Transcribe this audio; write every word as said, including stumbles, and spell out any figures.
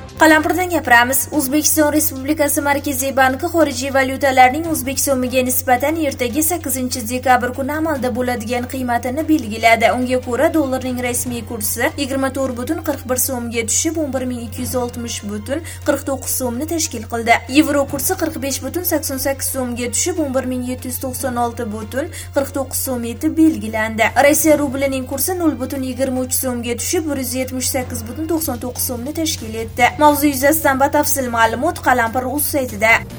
Qalampirdan gapiramiz. O'zbekiston Respublikasi Markaziy banki xorijiy valyutalarning O'zbek so'miga nisbatan ertaga sakkizinchi dekabr kuni amalda bo'ladigan qiymatini belgiladi. Unga ko'ra dollarning rasmiy kursi yigirma to'rt butun qirq bir so'mga tushib o'n bir ming ikki yuz oltmish butun qirq to'qqiz so'mni tashkil qildi. Yevro kursi qirq besh butun sakson sakkiz so'mga tushib o'n bir ming yetti yuz to'qson olti butun qirq to'qqiz so'm etib belgilandi. Rossiya rublining kursi nol butun yigirma uch so'mga tushib bir yuz yetmish sakkiz butun to'qson to'qqiz so'mni tashkil etdi. Mavzu yuzasidan batafsil ma'lumot Qalampir.uz saytida.